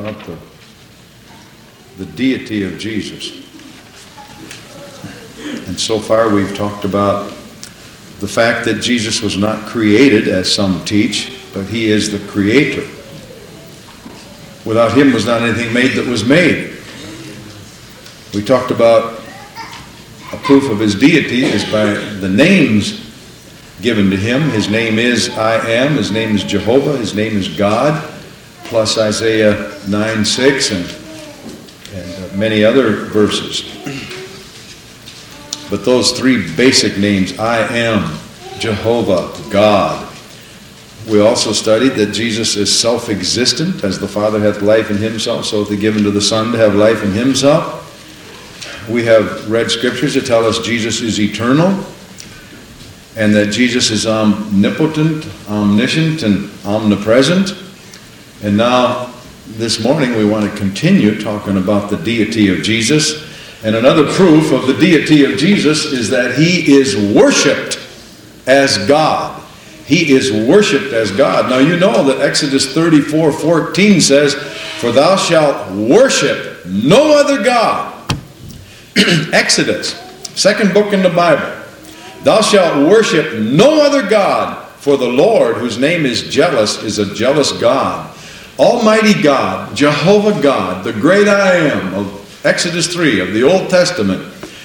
about the deity of Jesus. And so far we've talked about the fact that Jesus was not created, as some teach, but he is the creator. Without him was not anything made that was made. We talked about a proof of his deity is by the names given to him. His name is I Am. His name is Jehovah. His name is God. Plus Isaiah 9:6 and many other verses. But those three basic names, I Am, Jehovah, God. We also studied that Jesus is self-existent, as the Father hath life in himself, so hath he given to the Son to have life in himself. We have read scriptures that tell us Jesus is eternal, and that Jesus is omnipotent, omniscient, and omnipresent. And now, this morning, we want to continue talking about the deity of Jesus. And another proof of the deity of Jesus is that he is worshipped as God. He is worshipped as God. Now you know that Exodus 34:14 says, "For thou shalt worship no other God." Exodus, second book in the Bible. "Thou shalt worship no other God, for the Lord, whose name is jealous, is a jealous God." Almighty God, Jehovah God, the great I Am of Exodus 3 of the Old Testament,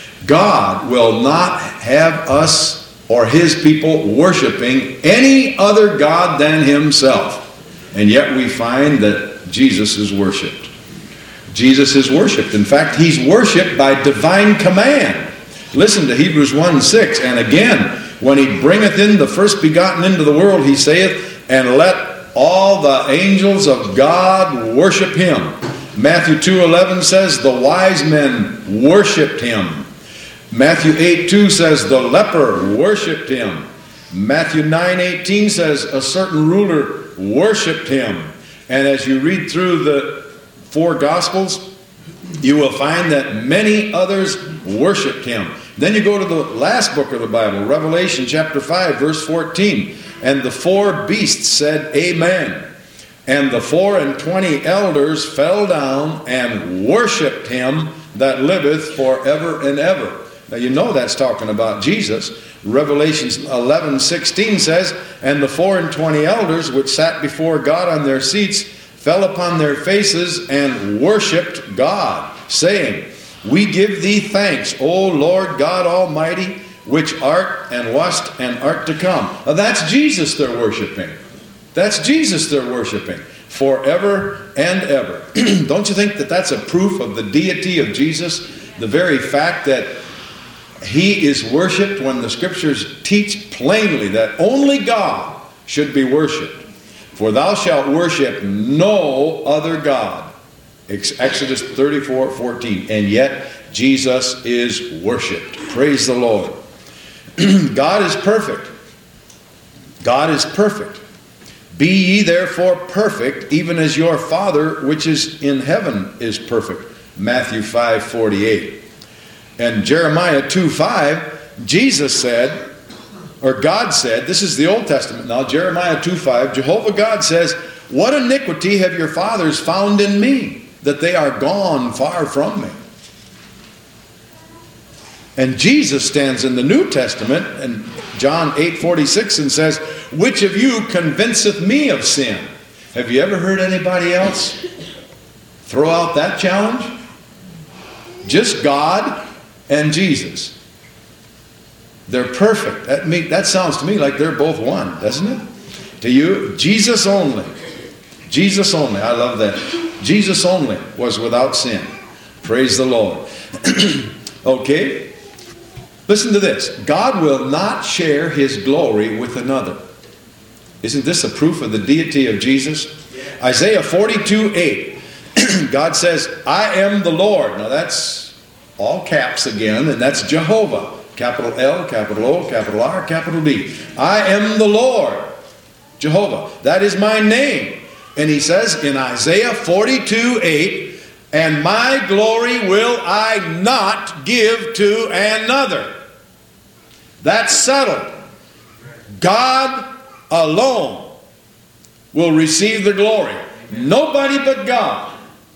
God will not have us or his people worshiping any other God than himself. And yet we find that Jesus is worshipped. Jesus is worshipped. In fact, he's worshipped by divine command. Listen to Hebrews 1:6. "And again, when he bringeth in the first begotten into the world, he saith, and let all the angels of God worship him." Matthew 2:11 says, "The wise men worshipped him." Matthew 8:2 says, "The leper worshipped him." Matthew 9:18 says, "A certain ruler worshipped him." And as you read through the four Gospels, you will find that many others worshipped him. Then you go to the last book of the Bible, Revelation chapter 5, verse 14. "And the four beasts said, Amen. And the 24 elders fell down and worshipped him that liveth forever and ever." Now you know that's talking about Jesus. Revelation 11:16 says, "And the 24 elders which sat before God on their seats fell upon their faces and worshipped God, saying, We give thee thanks, O Lord God Almighty, which art and wast and art to come." Now that's Jesus they're worshiping. That's Jesus they're worshiping forever and ever. Don't you think that that's a proof of the deity of Jesus? The very fact that he is worshipped, when the scriptures teach plainly that only God should be worshipped. "For thou shalt worship no other God." Exodus 34:14. And yet Jesus is worshipped. Praise the Lord. God is perfect. God is perfect. "Be ye therefore perfect, even as your Father which is in heaven is perfect." Matthew 5:48. And Jeremiah 2:5, Jesus said, or God said, this is the Old Testament now, Jeremiah 2:5, Jehovah God says, "What iniquity have your fathers found in me, that they are gone far from me?" And Jesus stands in the New Testament in John 8:46 and says, "Which of you convinceth me of sin?" Have you ever heard anybody else throw out that challenge? Just God and Jesus. They're perfect. That sounds to me like they're both one, doesn't it? To you, Jesus only. Jesus only. I love that. Jesus only was without sin. Praise the Lord. Okay. Listen to this. God will not share his glory with another. Isn't this a proof of the deity of Jesus? Isaiah 42:8. God says, "I am the Lord." Now that's all caps again, and that's Jehovah. Capital L, capital O, capital R, capital D. "I am the Lord, Jehovah. That is my name." And he says in Isaiah 42:8, "And my glory will I not give to another." That's settled. God alone will receive the glory. Nobody but God.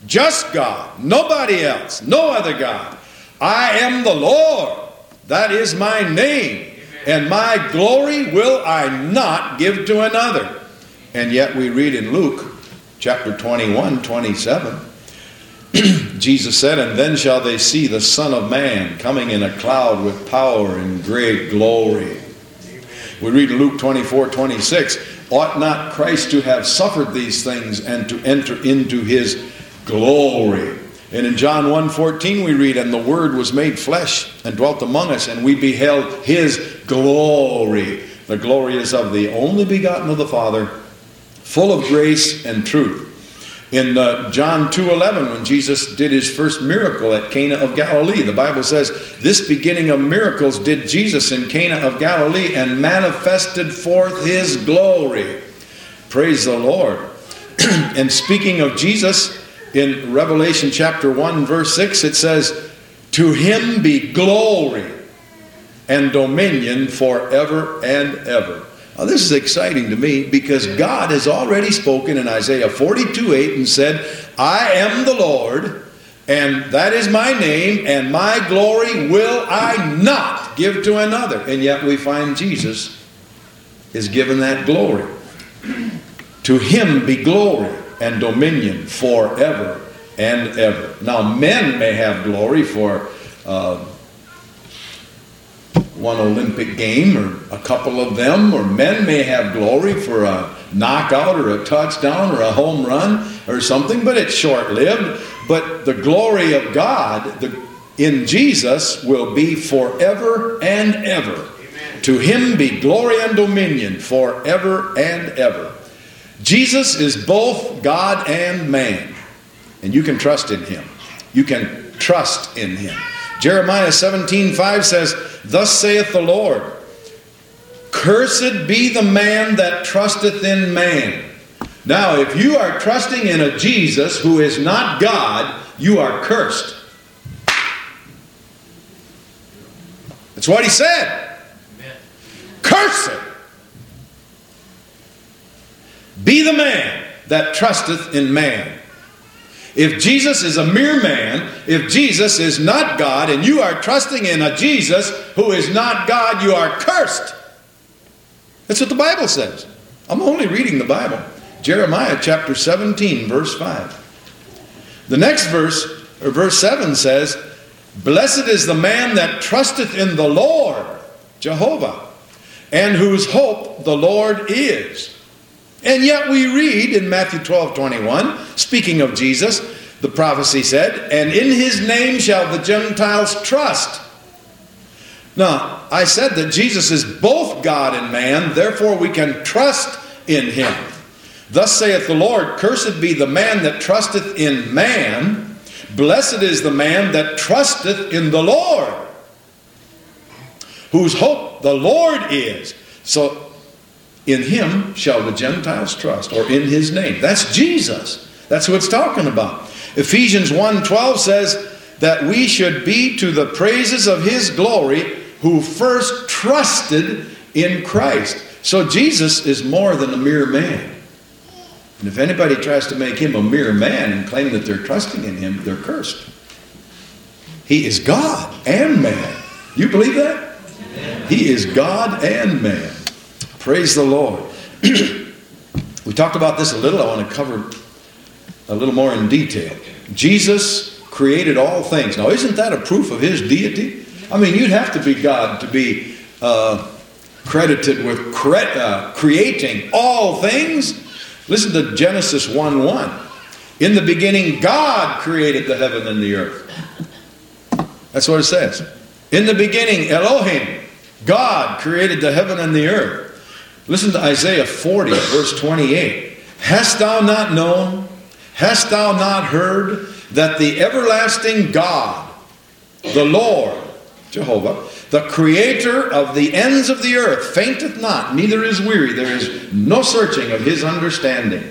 Just God, nobody else, no other God. I am the Lord, that is my name, and my glory will I not give to another. And yet we read in Luke chapter 21:27, Jesus said, and then shall they see the Son of Man coming in a cloud with power and great glory. We read in Luke 24:26, ought not Christ to have suffered these things and to enter into his glory? And in John 1:14 we read, and the Word was made flesh and dwelt among us, and we beheld his glory. The glory is of the only begotten of the Father, full of grace and truth. In John 2:11, when Jesus did his first miracle at Cana of Galilee, the Bible says, this beginning of miracles did Jesus in Cana of Galilee and manifested forth his glory. Praise the Lord. And speaking of Jesus, in Revelation chapter 1 verse 6, it says, to him be glory and dominion forever and ever. Now this is exciting to me because God has already spoken in Isaiah 42:8 and said, I am the Lord, and that is my name, and my glory will I not give to another. And yet we find Jesus is given that glory. To him be glory and dominion forever and ever. Now men may have glory for one Olympic game or a couple of them, or men may have glory for a knockout or a touchdown or a home run or something, but it's short-lived. But the glory of God in Jesus will be forever and ever. Amen. To him be glory and dominion forever and ever. Jesus is both God and man, and you can trust in him. You can trust in him. Jeremiah 17:5 says, thus saith the Lord, cursed be the man that trusteth in man. Now, if you are trusting in a Jesus who is not God, you are cursed. That's what he said. Amen. Cursed be the man that trusteth in man. If Jesus is a mere man, if Jesus is not God, and you are trusting in a Jesus who is not God, you are cursed. That's what the Bible says. I'm only reading the Bible. Jeremiah chapter 17, verse 5. The next verse, or verse 7 says, blessed is the man that trusteth in the Lord, Jehovah, and whose hope the Lord is. And yet we read in Matthew 12:21, speaking of Jesus, the prophecy said, and in his name shall the Gentiles trust. Now, I said that Jesus is both God and man, therefore we can trust in him. Thus saith the Lord, cursed be the man that trusteth in man, blessed is the man that trusteth in the Lord, whose hope the Lord is. So, in him shall the Gentiles trust, or in his name. That's Jesus. That's what it's talking about. Ephesians 1:12 says that we should be to the praises of his glory who first trusted in Christ. So Jesus is more than a mere man. And if anybody tries to make him a mere man and claim that they're trusting in him, they're cursed. He is God and man. You believe that? He is God and man. Praise the Lord. We talked about this a little. I want to cover a little more in detail. Jesus created all things. Now, isn't that a proof of his deity? I mean, you'd have to be God to be credited with creating all things. Listen to Genesis 1:1. In the beginning, God created the heaven and the earth. That's what it says. In the beginning, Elohim, God created the heaven and the earth. Listen to Isaiah 40, verse 28. Hast thou not known, hast thou not heard, that the everlasting God, the Lord, Jehovah, the creator of the ends of the earth, fainteth not, neither is weary. There is no searching of his understanding.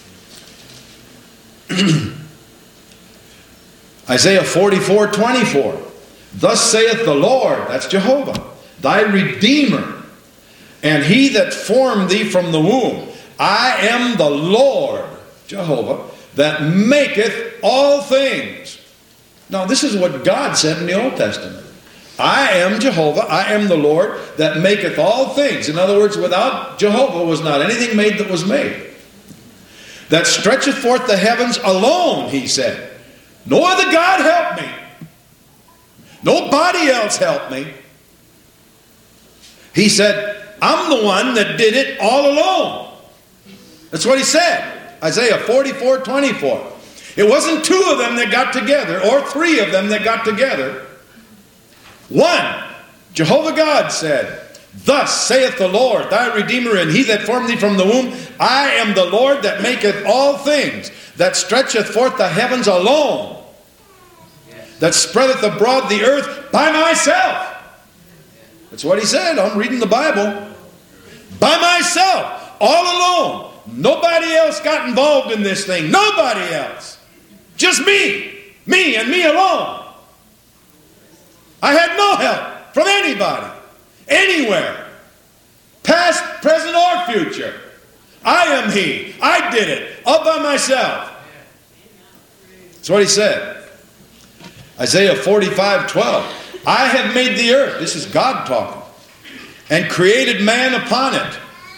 Isaiah 44:24. Thus saith the Lord, that's Jehovah, thy Redeemer, and he that formed thee from the womb. I am the Lord, Jehovah, that maketh all things. Now this is what God said in the Old Testament. I am Jehovah, I am the Lord that maketh all things. In other words, without Jehovah was not anything made that was made. That stretcheth forth the heavens alone, he said. No other God help me. Nobody else help me. He said, I'm the one that did it all alone. That's what he said. Isaiah 44:24. It wasn't two of them that got together, or three of them that got together. One, Jehovah God said, Thus saith the Lord, thy Redeemer, and he that formed thee from the womb, I am the Lord that maketh all things, that stretcheth forth the heavens alone, that spreadeth abroad the earth by myself. That's what he said. I'm reading the Bible. By myself, all alone. Nobody else got involved in this thing. Nobody else. Just me. Me and me alone. I had no help from anybody. Anywhere. Past, present, or future. I am he. I did it. All by myself. That's what he said. Isaiah 45:12. I have made the earth. This is God talking. And created man upon it.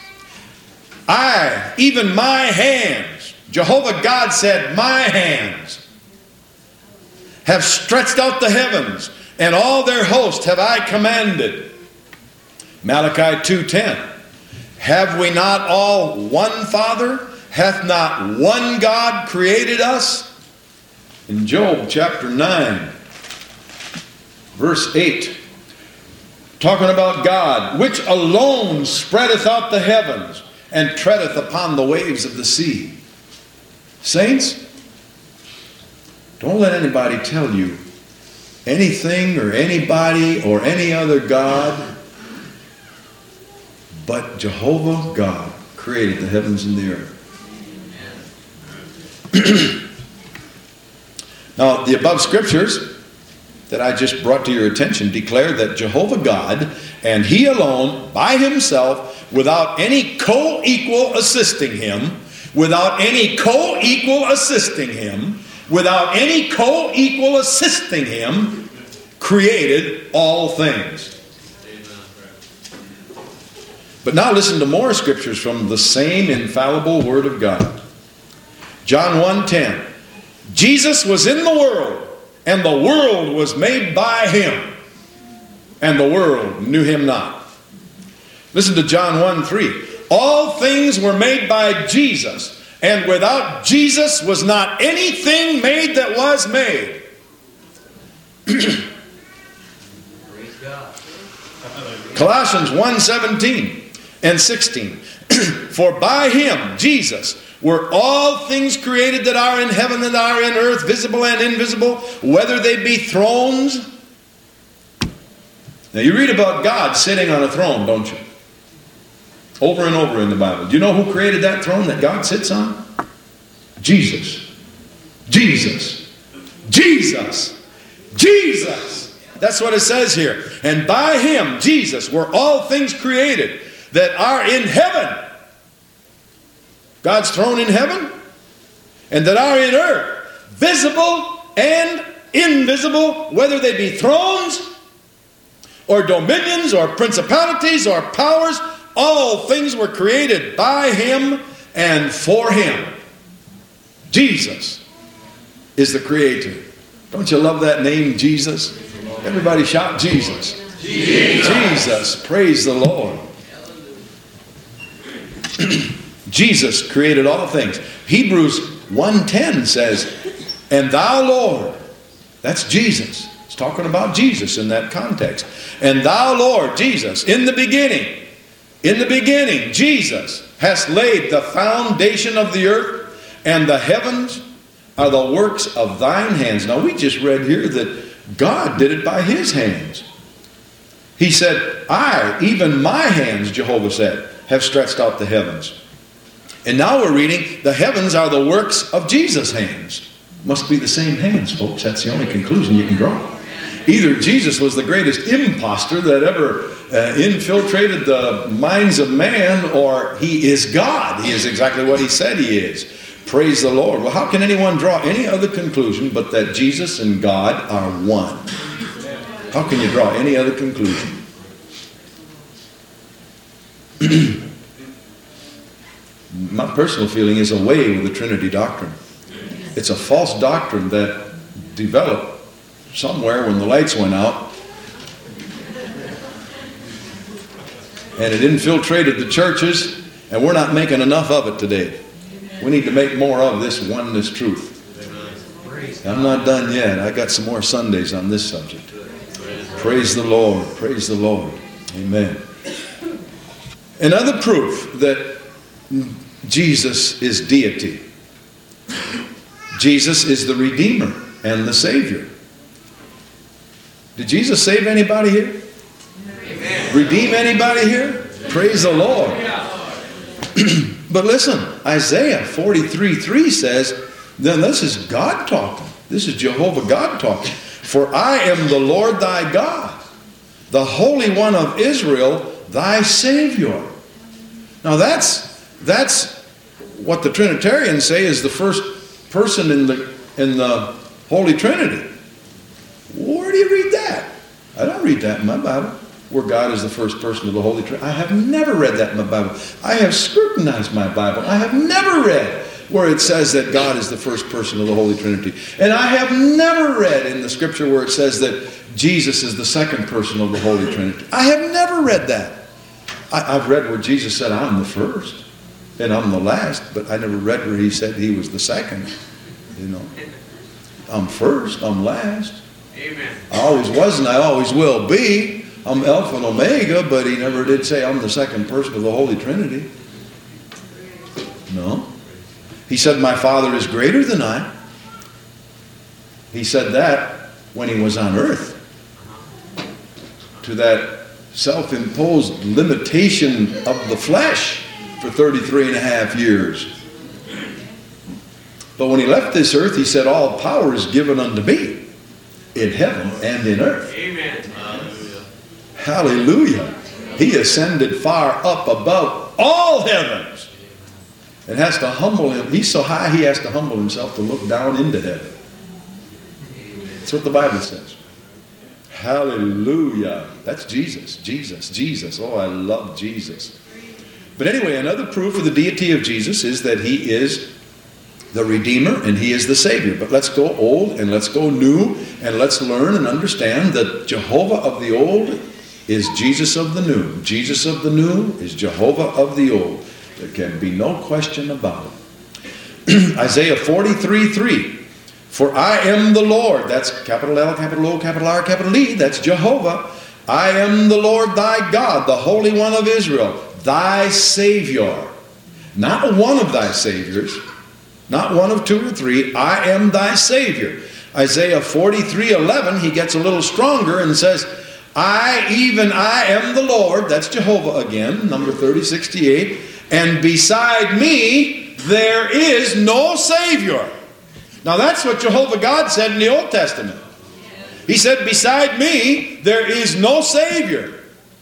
I, even my hands, Jehovah God said, my hands have stretched out the heavens, and all their host have I commanded. Malachi 2:10. Have we not all one Father? Hath not one God created us? In Job chapter 9, verse 8, talking about God, which alone spreadeth out the heavens, and treadeth upon the waves of the sea. Saints, don't let anybody tell you anything or anybody or any other God but Jehovah God created the heavens and the earth. Now, the above scriptures that I just brought to your attention declare that Jehovah God, and he alone, by himself, without any co-equal assisting him, without any co-equal assisting him, without any co-equal assisting him, created all things. But now listen to more scriptures from the same infallible Word of God. John 1:10. Jesus was in the world, and the world was made by him, and the world knew him not. Listen to John 1:3. All things were made by Jesus, and without Jesus was not anything made that was made. Praise God. Colossians 1:17 and 16. For by him, Jesus, were all things created that are in heaven and are in earth, visible and invisible, whether they be thrones. Now you read about God sitting on a throne, don't you? Over and over in the Bible. Do you know who created that throne that God sits on? Jesus. Jesus. Jesus. Jesus. That's what it says here. And by him, Jesus, were all things created that are in heaven. God's throne in heaven. And that are in earth. Visible and invisible, whether they be thrones or dominions or principalities or powers. All things were created by him and for him. Jesus is the creator. Don't you love that name, Jesus? Everybody shout Jesus. Jesus. Jesus. Praise the Lord. Jesus created all things. Hebrews 1:10 says, and thou, Lord, that's Jesus. It's talking about Jesus in that context. And thou, Lord, Jesus, in the beginning, Jesus hast laid the foundation of the earth, and the heavens are the works of thine hands. Now we just read here that God did it by his hands. He said, I, even my hands, Jehovah said, have stretched out the heavens. And now we're reading, the heavens are the works of Jesus' hands. Must be the same hands, folks. That's the only conclusion you can draw. Either Jesus was the greatest imposter that ever infiltrated the minds of man, or he is God. He is exactly what he said he is. Praise the Lord. Well, how can anyone draw any other conclusion but that Jesus and God are one? How can you draw any other conclusion? My personal feeling is away with the Trinity doctrine. It's a false doctrine that developed somewhere when the lights went out, and it infiltrated the churches, and we're not making enough of it today. We need to make more of this oneness truth. I'm not done yet. I got some more Sundays on this subject. Praise the Lord. Praise the Lord. Amen. Another proof that Jesus is deity. Jesus is the Redeemer and the Savior. Did Jesus save anybody here? Amen. Redeem anybody here? Praise the Lord. But listen, Isaiah 43:3 says, then this is God talking. This is Jehovah God talking. For I am the Lord thy God, the Holy One of Israel, thy Savior. Now that's what the Trinitarians say is the first person in the Holy Trinity. Where do you read that? I don't read that in my Bible, where God is the first person of the Holy Trinity. I have never read that in my Bible. I have scrutinized my Bible. I have never read where it says that God is the first person of the Holy Trinity. And I have never read in the Scripture where it says that Jesus is the second person of the Holy Trinity. I have never read that. I've read where Jesus said, I'm the first and I'm the last, but I never read where he said he was the second. You know, I'm first, I'm last. Amen. I always was and I always will be. I'm Alpha and Omega, but he never did say I'm the second person of the Holy Trinity. No. He said, my Father is greater than I. He said that when he was on earth. To that self-imposed limitation of the flesh for 33 and a half years. But when he left this earth, he said, all power is given unto me in heaven and in earth. Amen. Hallelujah. He ascended far up above all heavens. And has to humble him. He's so high he has to humble himself to look down into heaven. That's what the Bible says. Hallelujah. That's Jesus. Jesus. Jesus. Oh, I love Jesus. But anyway, another proof of the deity of Jesus is that he is the Redeemer and he is the Savior. But let's go old and let's go new and let's learn and understand that Jehovah of the old is Jesus of the new. Jesus of the new is Jehovah of the old. There can be no question about it. Isaiah 43:3. For I am the Lord. That's capital L, capital O, capital R, capital E. That's Jehovah. I am the Lord thy God, the Holy One of Israel, thy Savior. Not one of thy saviors. Not one of two or three. I am thy Savior. Isaiah 43:11, he gets a little stronger and says, I am the Lord. That's Jehovah again, number 3068. And beside me, there is no Savior. Now that's what Jehovah God said in the Old Testament. He said, beside me, there is no Savior.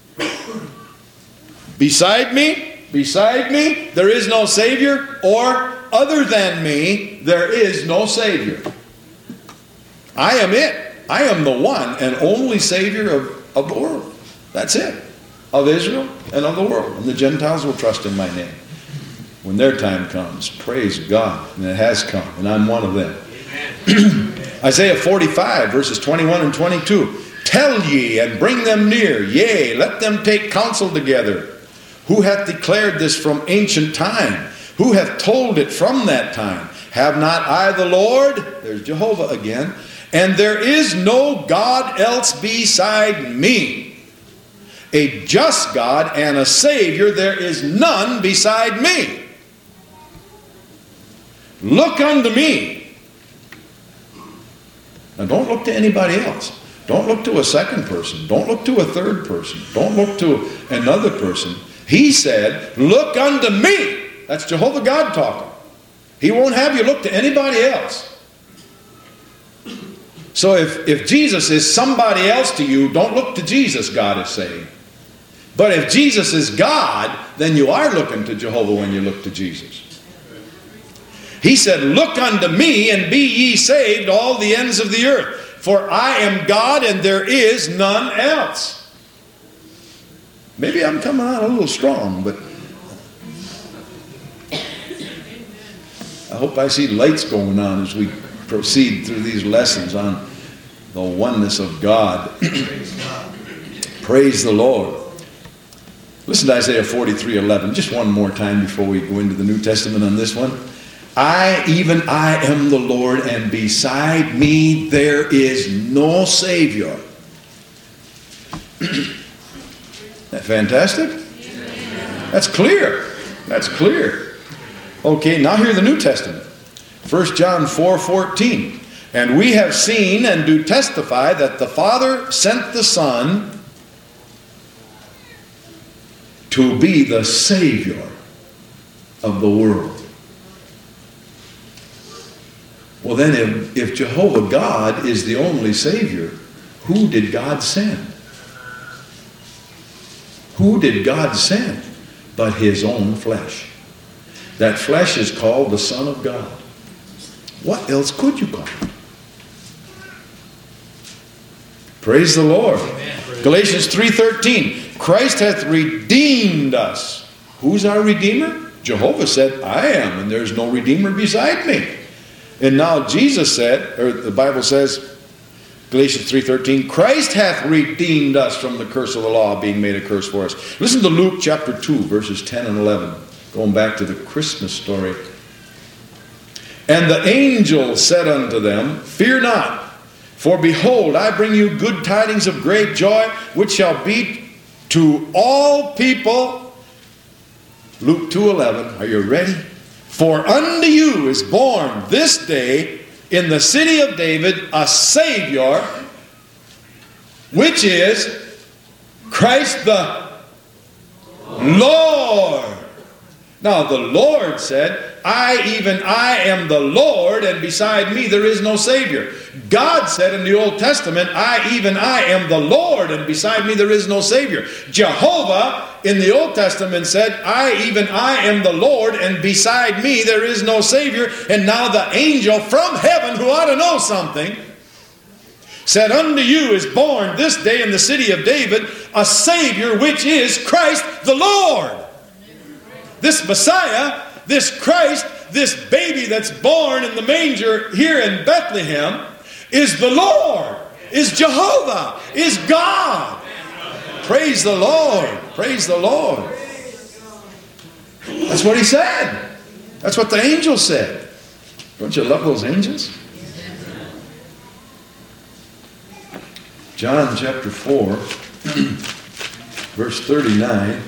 Beside me, there is no Savior, or other than me, there is no Savior. I am it. I am the one and only Savior of the world. That's it. Of Israel and of the world. And the Gentiles will trust in my name when their time comes. Praise God. And it has come. And I'm one of them. Isaiah 45 verses 21 and 22. Tell ye and bring them near. Yea, let them take counsel together. Who hath declared this from ancient time? Who hath told it from that time? Have not I the Lord? There's Jehovah again. And there is no God else beside me. A just God and a Savior, there is none beside me. Look unto me. Now don't look to anybody else. Don't look to a second person. Don't look to a third person. Don't look to another person. He said, look unto me. That's Jehovah God talking. He won't have you look to anybody else. So if Jesus is somebody else to you, don't look to Jesus, God is saying. But if Jesus is God, then you are looking to Jehovah when you look to Jesus. He said, look unto me and be ye saved, all the ends of the earth. For I am God and there is none else. Maybe I'm coming out a little strong, but I hope I see lights going on as we proceed through these lessons on the oneness of God. Praise the Lord. Listen to Isaiah 43:11, just one more time before we go into the New Testament on this one. I am the Lord, and beside me there is no Savior. Isn't that fantastic? That's clear. That's clear. Okay, now hear the New Testament. 1 John 4:14. And we have seen and do testify that the Father sent the Son to be the Savior of the world. Well then, if Jehovah God is the only Savior, who did God send? Who did God send but His own flesh? That flesh is called the Son of God. What else could you call it? Praise the Lord. Amen. Galatians 3:13. Christ hath redeemed us. Who's our Redeemer? Jehovah said, I am, and there's no Redeemer beside me. And now Jesus said, or the Bible says, Galatians 3:13, Christ hath redeemed us from the curse of the law, being made a curse for us. Listen to Luke chapter 2, verses 10 and 11. Going back to the Christmas story. And the angel said unto them, fear not, for behold, I bring you good tidings of great joy, which shall be to all people. Luke 2:11. Are you ready? For unto you is born this day in the city of David a Savior, which is Christ the Lord. Now the Lord said, I am the Lord, and beside me there is no Savior. God said in the Old Testament, I am the Lord, and beside me there is no Savior. Jehovah in the Old Testament said, I am the Lord, and beside me there is no Savior. And now the angel from heaven, who ought to know something, said, unto you is born this day in the city of David a Savior, which is Christ the Lord. This Messiah, this Christ, this baby that's born in the manger here in Bethlehem is the Lord, is Jehovah, is God. Praise the Lord. Praise the Lord. That's what he said. That's what the angel said. Don't you love those angels? John chapter 4, verse 39.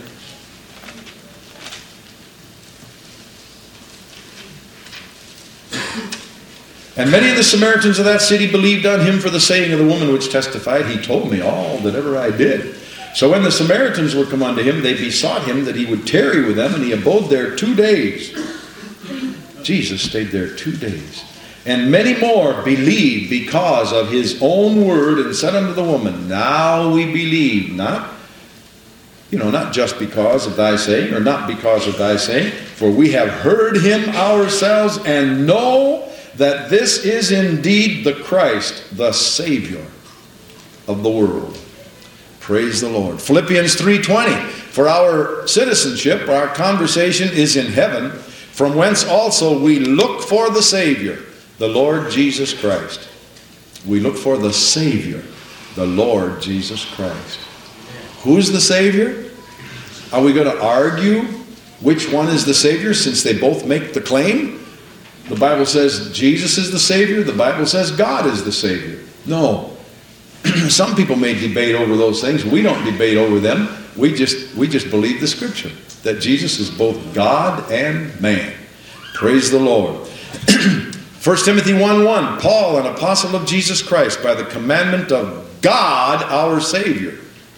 And many of the Samaritans of that city believed on him for the saying of the woman which testified, he told me all that ever I did. So when the Samaritans were come unto him, they besought him that he would tarry with them, and he abode there 2 days. Jesus stayed there 2 days. And many more believed because of his own word, and said unto the woman, now we believe, not just because of thy saying, or not because of thy saying, for we have heard him ourselves, and know that this is indeed the Christ, the Savior of the world. Praise the Lord. Philippians 3:20. For our citizenship, our conversation is in heaven, from whence also we look for the Savior, the Lord Jesus Christ. We look for the Savior, the Lord Jesus Christ. Who's the Savior? Are we going to argue which one is the Savior, since they both make the claim? The Bible says Jesus is the Savior. The Bible says God is the Savior. No. Some people may debate over those things. We don't debate over them. We just believe the Scripture, that Jesus is both God and man. Praise the Lord. 1 Timothy 1:1. Paul, an apostle of Jesus Christ, by the commandment of God our Savior,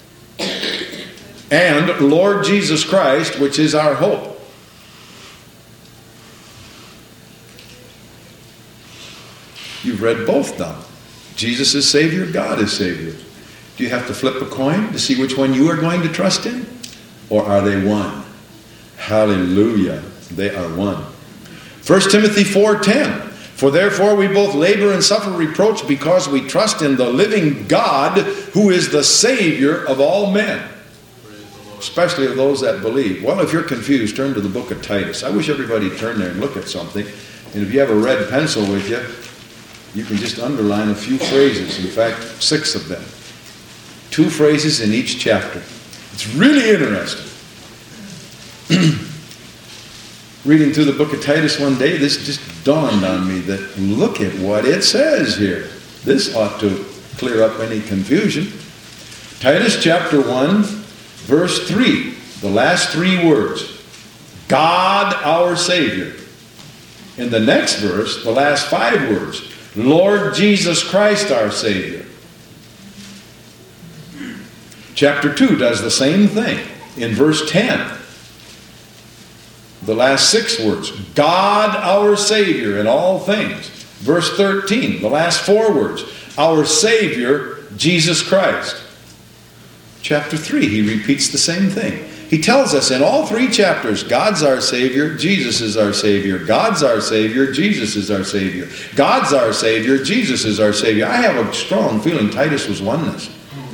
and Lord Jesus Christ, which is our hope. You've read both now. Jesus is Savior, God is Savior. Do you have to flip a coin to see which one you are going to trust in? Or are they one? Hallelujah. They are one. 1 Timothy 4:10. For therefore we both labor and suffer reproach because we trust in the living God, who is the Savior of all men, especially of those that believe. Well, if you're confused, turn to the book of Titus. I wish everybody turned there and look at something. And if you have a red pencil with you, you can just underline a few phrases. In fact, 6 of them. 2 phrases in each chapter. It's really interesting. Reading through the book of Titus one day, this just dawned on me that look at what it says here. This ought to clear up any confusion. Titus chapter 1, verse 3, the last 3 words, God our Savior. In the next verse, the last 5 words, Lord Jesus Christ our Savior. Chapter 2 does the same thing. In verse 10, the last 6 words, God our Savior in all things. Verse 13, the last 4 words, our Savior, Jesus Christ. Chapter 3, he repeats the same thing. He tells us in all 3 chapters, God's our Savior, Jesus is our Savior. God's our Savior, Jesus is our Savior. God's our Savior, Jesus is our Savior. I have a strong feeling Titus was oneness.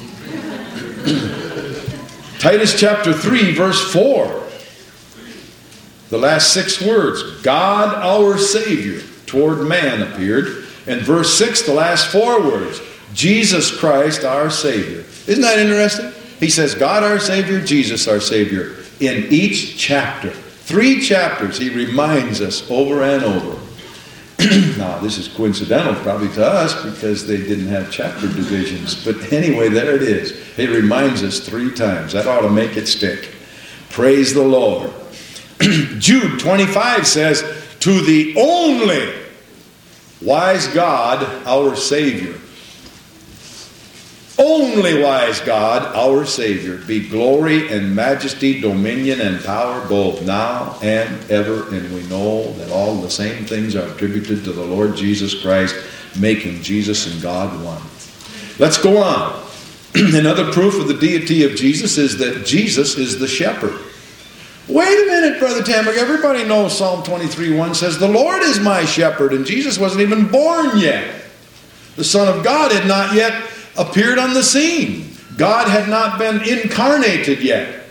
Titus chapter 3, verse 4. The last 6 words, God our Savior toward man appeared. And verse 6, the last 4 words, Jesus Christ our Savior. Isn't that interesting? He says, God our Savior, Jesus our Savior. In each chapter. 3 chapters he reminds us over and over. Now, this is coincidental probably to us because they didn't have chapter divisions. But anyway, there it is. He reminds us 3 times. That ought to make it stick. Praise the Lord. Jude 25 says, to the only wise God, our Savior. Only wise God, our Savior, be glory and majesty, dominion and power, both now and ever. And we know that all the same things are attributed to the Lord Jesus Christ, making Jesus and God one. Let's go on. Another proof of the deity of Jesus is that Jesus is the shepherd. Wait a minute, Brother Tamberg. Everybody knows Psalm 23:1 says, the Lord is my shepherd, and Jesus wasn't even born yet. The Son of God had not yet appeared on the scene. God had not been incarnated yet.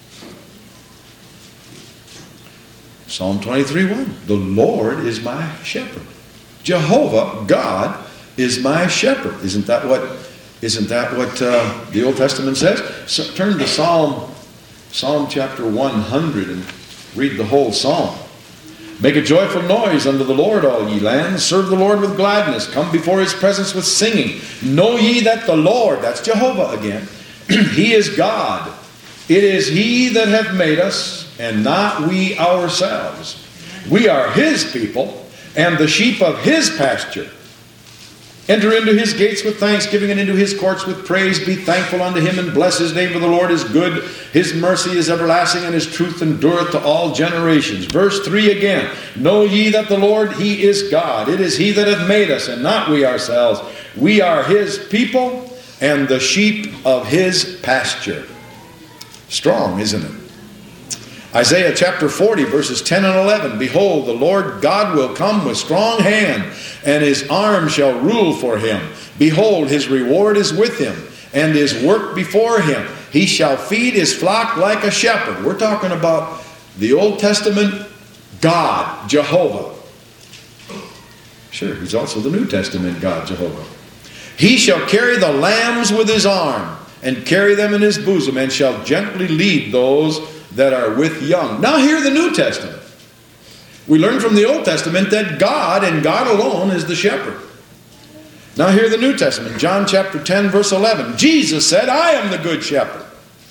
Psalm 23:1. The Lord is my shepherd. Jehovah, God, is my shepherd. Isn't that what the Old Testament says? So turn to Psalm chapter 100 and read the whole psalm. Make a joyful noise unto the Lord, all ye lands. Serve the Lord with gladness. Come before his presence with singing. Know ye that the Lord, that's Jehovah again, he is God. It is he that hath made us, and not we ourselves. We are his people, and the sheep of his pasture. Enter into his gates with thanksgiving, and into his courts with praise. Be thankful unto him, and bless his name, for the Lord is good. His mercy is everlasting, and his truth endureth to all generations. Verse 3 again. Know ye that the Lord, he is God. It is he that hath made us, and not we ourselves. We are his people, and the sheep of his pasture. Strong, isn't it? Isaiah chapter 40, verses 10 and 11. Behold, the Lord God will come with strong hand, and his arm shall rule for him. Behold, his reward is with him, and his work before him. He shall feed his flock like a shepherd. We're talking about the Old Testament God, Jehovah. Sure, he's also the New Testament God, Jehovah. He shall carry the lambs with his arm, and carry them in his bosom, and shall gently lead those that are with young. Now hear the New Testament. We learn from the Old Testament that God and God alone is the shepherd. Now hear the New Testament. John chapter 10 verse 11. Jesus said, I am the good shepherd.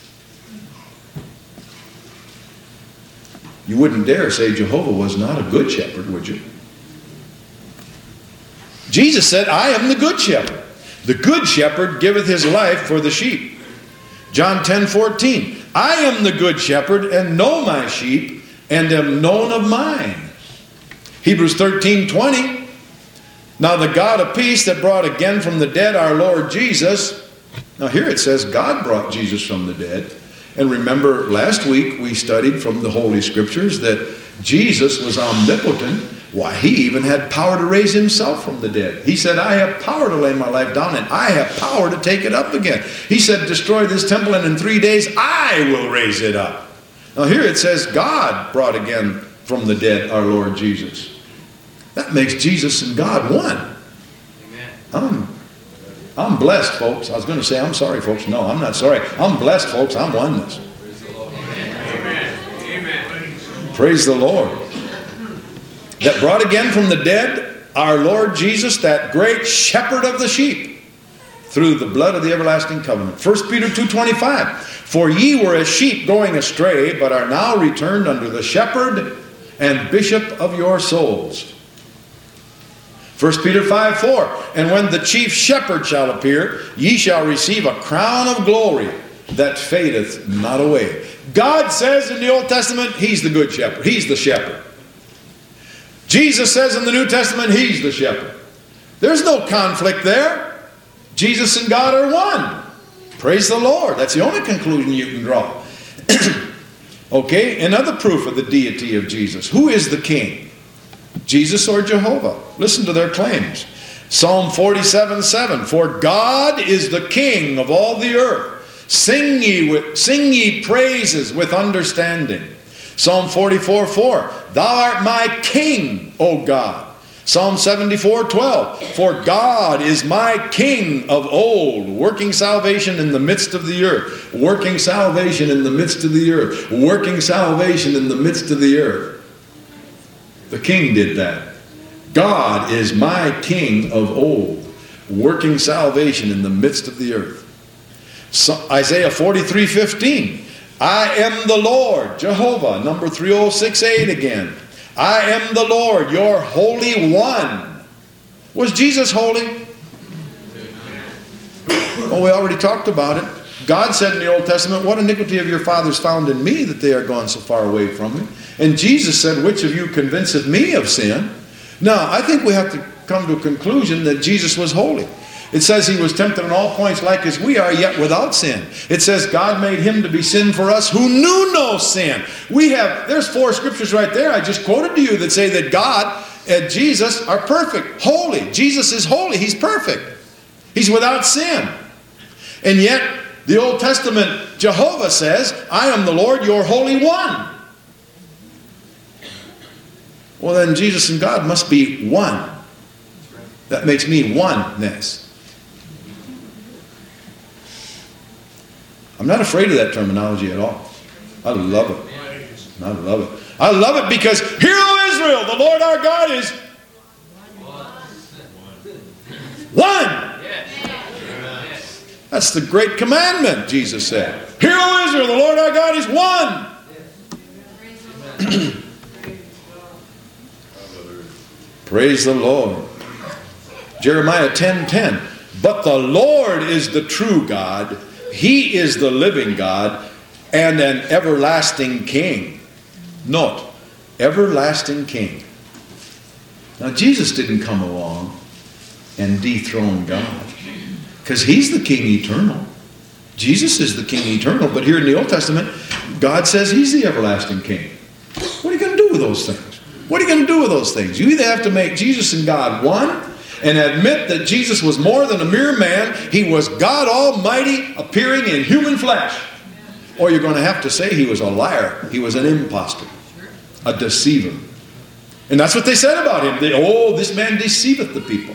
You wouldn't dare say Jehovah was not a good shepherd, would you? Jesus said, I am the good shepherd. The good shepherd giveth his life for the sheep. John 10:14. I am the good shepherd, and know my sheep, and am known of mine. Hebrews 13:20. Now the God of peace that brought again from the dead our Lord Jesus. Now here it says God brought Jesus from the dead. And remember last week we studied from the Holy Scriptures that Jesus was omnipotent Why, he even had power to raise himself from the dead. He said, I have power to lay my life down, and I have power to take it up again. He said, destroy this temple, and in 3 days I will raise it up. Now here it says, God brought again from the dead our Lord Jesus. That makes Jesus and God one. Amen. I'm blessed, folks. I was going to say, I'm sorry, folks. No, I'm not sorry. I'm blessed, folks. I'm oneness. Amen. Praise the Lord. That brought again from the dead our Lord Jesus, that great shepherd of the sheep, through the blood of the everlasting covenant. 1 Peter 2:25. For ye were as sheep going astray, but are now returned unto the shepherd and bishop of your souls. 1 Peter 5:4. And when the chief shepherd shall appear, ye shall receive a crown of glory that fadeth not away. God says in the Old Testament, he's the good shepherd. He's the shepherd. Jesus says in the New Testament, he's the shepherd. There's no conflict there. Jesus and God are one. Praise the Lord. That's the only conclusion you can draw. Okay, another proof of the deity of Jesus. Who is the king? Jesus or Jehovah? Listen to their claims. Psalm 47:7. For God is the king of all the earth. Sing ye praises with understanding. Psalm 44:4. Thou art my king, O God. Psalm 74:12. For God is my king of old, working salvation in the midst of the earth. Working salvation in the midst of the earth. Working salvation in the midst of the earth. The king did that. God is my king of old, working salvation in the midst of the earth. So, Isaiah 43:15. I am the Lord, Jehovah, number 3068 again. I am the Lord, your Holy One. Was Jesus holy? Oh, we already talked about it. God said in the Old Testament, what iniquity of your fathers found in me that they are gone so far away from me? And Jesus said, which of you convinceth me of sin? Now, I think we have to come to a conclusion that Jesus was holy. It says he was tempted in all points like as we are, yet without sin. It says God made him to be sin for us who knew no sin. There's 4 scriptures right there I just quoted to you that say that God and Jesus are perfect, holy. Jesus is holy. He's perfect. He's without sin. And yet, the Old Testament, Jehovah says, I am the Lord, your Holy One. Well, then Jesus and God must be one. That makes me oneness. I'm not afraid of that terminology at all. I love it. I love it. I love it because, hear, O Israel, the Lord our God is one. That's the great commandment, Jesus said. Hear, O Israel, the Lord our God is one. Praise the Lord. Jeremiah 10:10. But the Lord is the true God. He is the living God and an everlasting King. Note, everlasting King. Now, Jesus didn't come along and dethrone God, because he's the King eternal. Jesus is the King eternal, but here in the Old Testament, God says he's the everlasting King. What are you going to do with those things? What are you going to do with those things? You either have to make Jesus and God one, and admit that Jesus was more than a mere man. He was God Almighty appearing in human flesh. Or you're going to have to say he was a liar. He was an impostor, a deceiver. And that's what they said about him. This man deceiveth the people.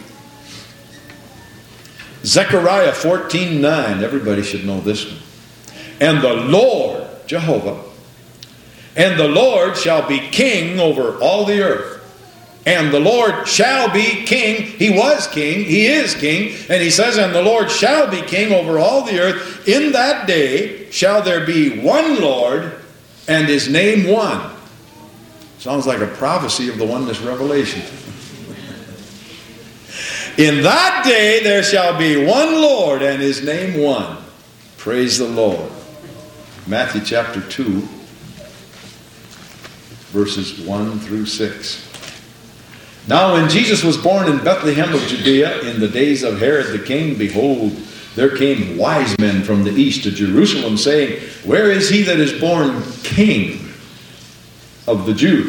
Zechariah 14:9. Everybody should know this one. And the Lord, Jehovah, and the Lord shall be king over all the earth. And the Lord shall be king. He was king. He is king. And he says, and the Lord shall be king over all the earth. In that day shall there be one Lord, and his name one. Sounds like a prophecy of the oneness revelation. In that day there shall be one Lord, and his name one. Praise the Lord. Matthew chapter 2, verses 1 through 6. Now when Jesus was born in Bethlehem of Judea in the days of Herod the king, behold, there came wise men from the east to Jerusalem, saying, where is he that is born King of the Jews?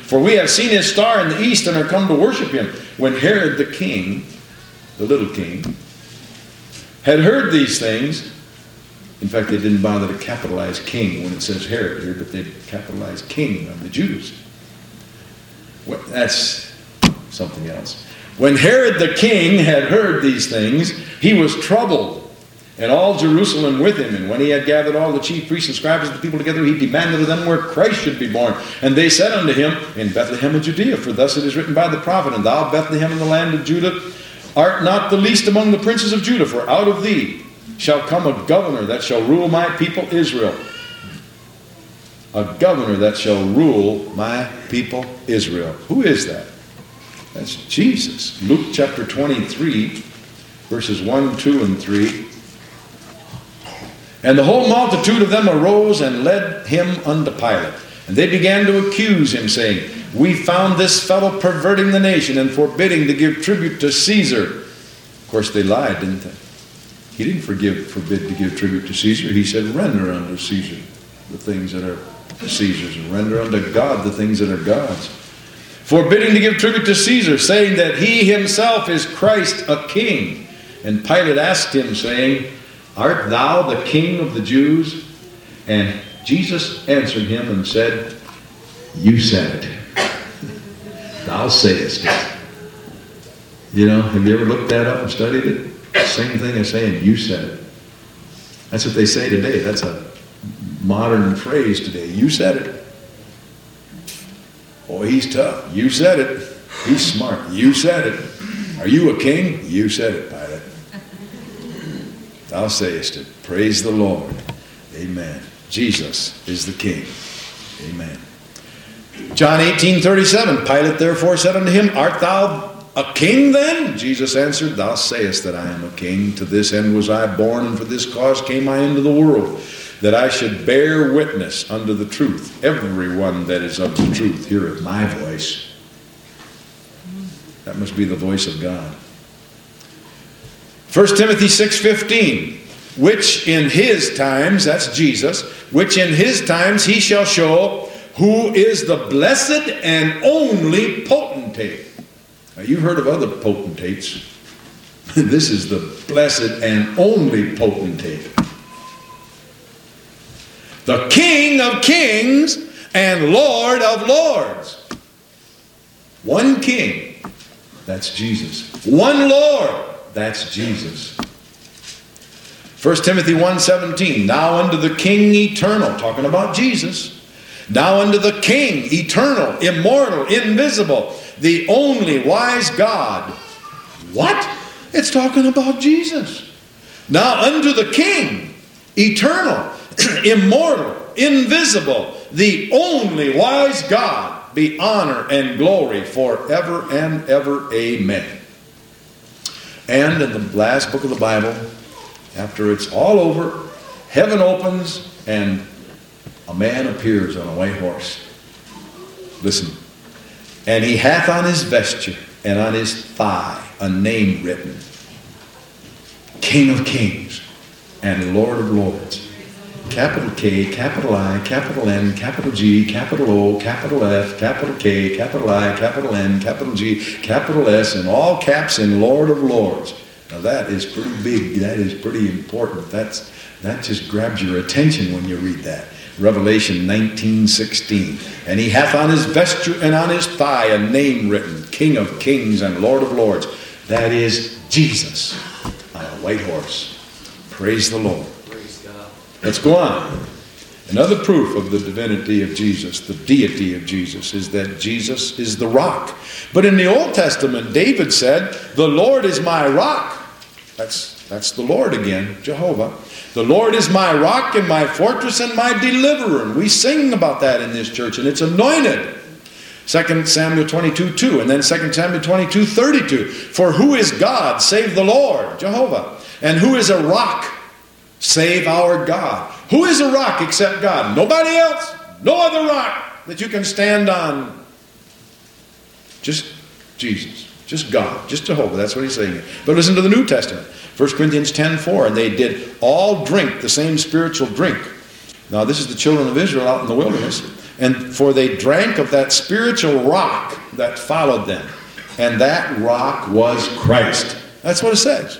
For we have seen his star in the east and are come to worship him. When Herod the king, the little king, had heard these things, in fact, they didn't bother to capitalize king when it says Herod here, but they capitalized king of the Jews. Well, that's something else. When Herod the king had heard these things, he was troubled, and all Jerusalem with him. And when he had gathered all the chief priests and scribes of the people together, he demanded of them where Christ should be born. And they said unto him, In Bethlehem of Judea, for thus it is written by the prophet, And thou, Bethlehem, in the land of Judah, art not the least among the princes of Judah, for out of thee shall come a governor that shall rule my people Israel. A governor that shall rule my people Israel. Who is that? That's Jesus. Luke chapter 23, verses 1, 2, and 3. And the whole multitude of them arose and led him unto Pilate. And they began to accuse him, saying, We found this fellow perverting the nation and forbidding to give tribute to Caesar. Of course, they lied, didn't they? He didn't forbid to give tribute to Caesar. He said, Render unto Caesar the things that are Caesar's, and render unto God the things that are God's. Forbidding to give tribute to Caesar, saying that he himself is Christ, a king. And Pilate asked him, saying, Art thou the king of the Jews? And Jesus answered him and said, You said it. Thou sayest it. You know, have you ever looked that up and studied it? Same thing as saying, You said it. That's what they say today. That's a modern phrase today. You said it. Boy, he's tough. You said it. He's smart. You said it. Are you a king? You said it, Pilate. Thou sayest it. Praise the Lord. Amen. Jesus is the king. Amen. John 18:37. Pilate therefore said unto him, Art thou a king then? Jesus answered, Thou sayest that I am a king. To this end was I born, and for this cause came I into the world, that I should bear witness unto the truth. Everyone that is of the truth heareth my voice. That must be the voice of God. 1 Timothy 6:15. Which in his times, that's Jesus, which in his times he shall show who is the blessed and only potentate. Now, you've heard of other potentates. This is the blessed and only potentate. The King of kings and Lord of lords. One king, that's Jesus. One Lord, that's Jesus. 1 Timothy 1:17. Now unto the King eternal, talking about Jesus. Now unto the King eternal, immortal, invisible, the only wise God. What? It's talking about Jesus. Now unto the King eternal, immortal, invisible, the only wise God, be honor and glory forever and ever. Amen. And in the last book of the Bible, after it's all over, heaven opens and a man appears on a white horse. Listen. And he hath on his vesture and on his thigh a name written, King of kings and Lord of lords. Capital K, capital I, capital N, capital G, capital O, capital F, capital K, capital I, capital N, capital G, capital S, in all caps in Lord of lords. Now that is pretty big. That is pretty important. That just grabs your attention when you read that. Revelation 19:16. And he hath on his vesture and on his thigh a name written, King of kings and Lord of lords. That is Jesus on a white horse. Praise the Lord. Praise God. Let's go on. Another proof of the divinity of Jesus, the deity of Jesus, is that Jesus is the rock. But in the Old Testament, David said, The Lord is my rock. That's the Lord again, Jehovah. The Lord is my rock and my fortress and my deliverer. And we sing about that in this church, and it's anointed. 2 Samuel 22:2, and then 2 Samuel 22:32. For who is God save the Lord, Jehovah? And who is a rock save our God? Who is a rock except God? Nobody else. No other rock that you can stand on. Just Jesus. Just God. Just Jehovah. That's what he's saying. But listen to the New Testament. 1 Corinthians 10:4. And they did all drink the same spiritual drink. Now this is the children of Israel out in the wilderness. And for they drank of that spiritual rock that followed them. And that rock was Christ. That's what it says.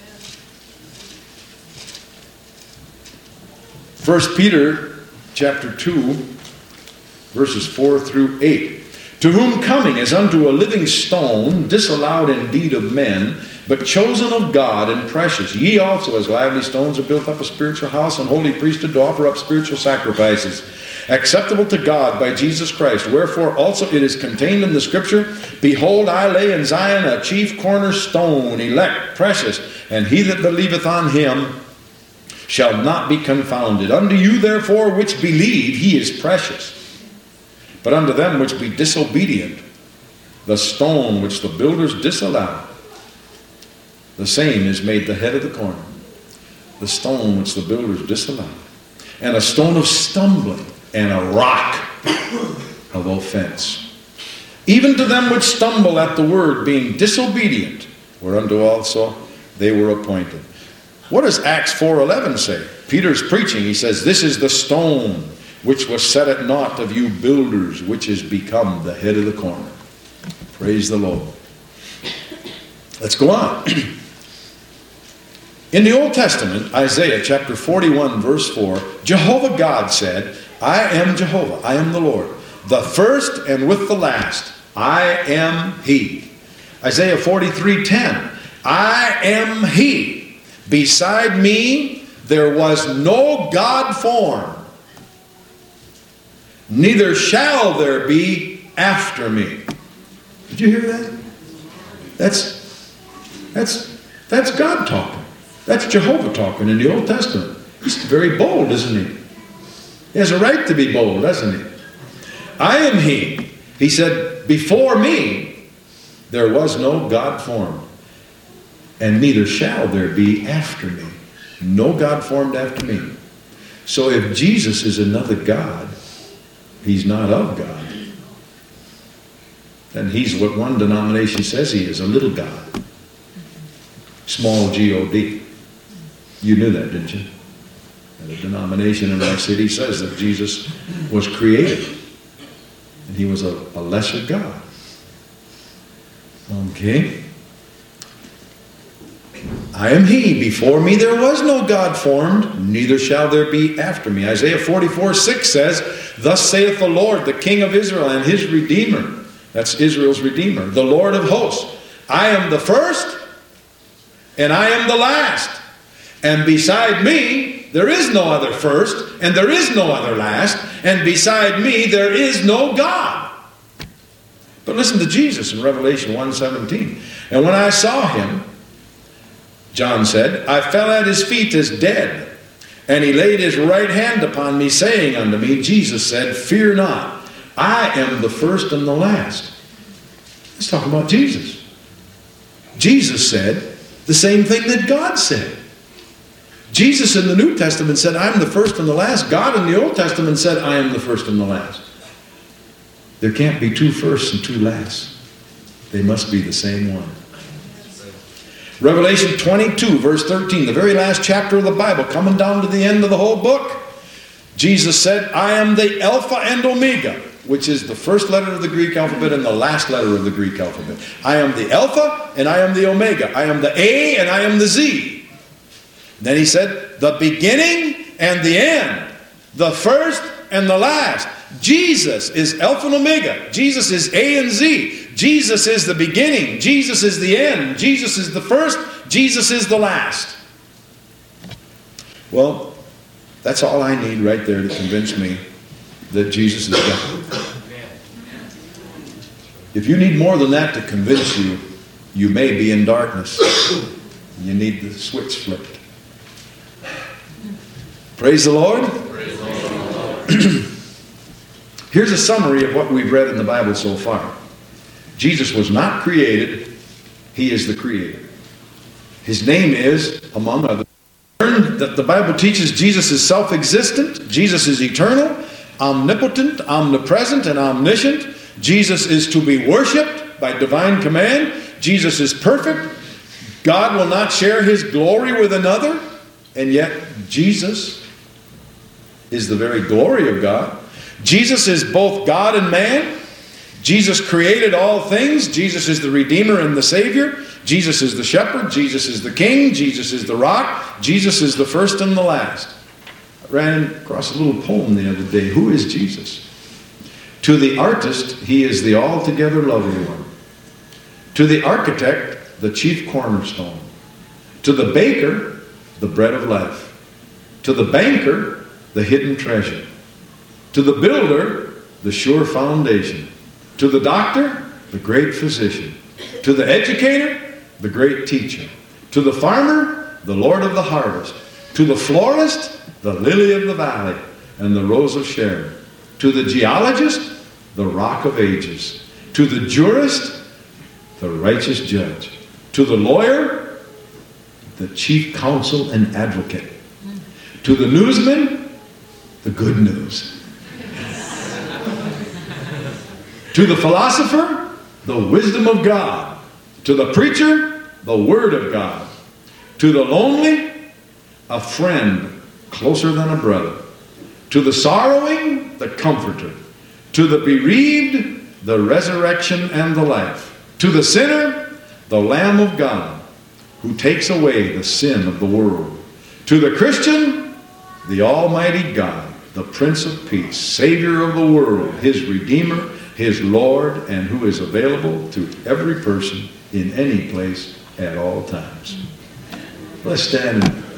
1 Peter chapter 2, verses 4 through 8. To whom coming as unto a living stone, disallowed indeed of men, but chosen of God and precious. Ye also as lively stones are built up a spiritual house and holy priesthood to offer up spiritual sacrifices, acceptable to God by Jesus Christ. Wherefore also it is contained in the Scripture, Behold, I lay in Zion a chief cornerstone, elect, precious, and he that believeth on him shall not be confounded. Unto you therefore which believe, he is precious. But unto them which be disobedient, the stone which the builders disallowed, the same is made the head of the corner. The stone which the builders disallowed. And a stone of stumbling, and a rock of offense. Even to them which stumble at the word, being disobedient, whereunto also they were appointed. What does Acts 4:11 say? Peter's preaching. He says, This is the stone which was set at naught of you builders, which is become the head of the corner. Praise the Lord. Let's go on. In the Old Testament, Isaiah chapter 41, verse 4, Jehovah God said, I am Jehovah, I am the Lord, the first and with the last, I am He. Isaiah 43:10, I am He. Beside me there was no God formed, neither shall there be after me. Did you hear that? That's God talking. That's Jehovah talking in the Old Testament. He's very bold, isn't he? He has a right to be bold, doesn't he? I am He. He said, before me there was no God formed, and neither shall there be after me. No God formed after me. So if Jesus is another God, He's not of God. And He's what one denomination says He is, a little God. Small G-O-D. You knew that, didn't you? And a denomination in our city says that Jesus was created. And He was a lesser God. Okay. I am He. Before me there was no God formed, neither shall there be after me. Isaiah 44:6 says, Thus saith the Lord, the King of Israel and His Redeemer. That's Israel's Redeemer, the Lord of hosts. I am the first, and I am the last. And beside me, there is no other first, and there is no other last, and beside me, there is no God. But listen to Jesus in Revelation 1:17. And when I saw Him, John said, I fell at His feet as dead. And He laid His right hand upon me, saying unto me, Jesus said, Fear not, I am the first and the last. Let's talk about Jesus. Jesus said the same thing that God said. Jesus in the New Testament said, I'm the first and the last. God in the Old Testament said, I am the first and the last. There can't be two firsts and two lasts. They must be the same one. Revelation 22, verse 13, the very last chapter of the Bible, coming down to the end of the whole book. Jesus said, I am the Alpha and Omega, which is the first letter of the Greek alphabet and the last letter of the Greek alphabet. I am the Alpha and I am the Omega. I am the A and I am the Z. Then He said, the beginning and the end, the first and the last. Jesus is Alpha and Omega. Jesus is A and Z. Jesus is the beginning. Jesus is the end. Jesus is the first. Jesus is the last. Well, that's all I need right there to convince me that Jesus is God. If you need more than that to convince you, you may be in darkness. You need the switch flipped. Praise the Lord. Praise the Lord. Here's a summary of what we've read in the Bible so far. Jesus was not created. He is the Creator. His name is, among others, that the Bible teaches Jesus is self-existent. Jesus is eternal, omnipotent, omnipresent, and omniscient. Jesus is to be worshipped by divine command. Jesus is perfect. God will not share His glory with another. And yet, Jesus is the very glory of God. Jesus is both God and man. Jesus created all things. Jesus is the Redeemer and the Savior. Jesus is the shepherd. Jesus is the king. Jesus is the rock. Jesus is the first and the last. I ran across a little poem the other day. Who is Jesus? To the artist, he is the altogether lovely one. To the architect, the chief cornerstone. To the baker, the bread of life. To the banker, the hidden treasure. To the builder, the sure foundation. To the doctor, the great physician. To the educator, the great teacher. To the farmer, the Lord of the harvest. To the florist, the lily of the valley and the rose of Sharon. To the geologist, the rock of ages. To the jurist, the righteous judge. To the lawyer, the chief counsel and advocate. To the newsman, the good news. To the philosopher, the wisdom of God. To the preacher, the word of God. To the lonely, a friend closer than a brother. To the sorrowing, the comforter. To the bereaved, the resurrection and the life. To the sinner, the Lamb of God, who takes away the sin of the world. To the Christian, the Almighty God, the Prince of Peace, Savior of the world, his Redeemer, his Lord, and who is available to every person in any place at all times. Let's stand and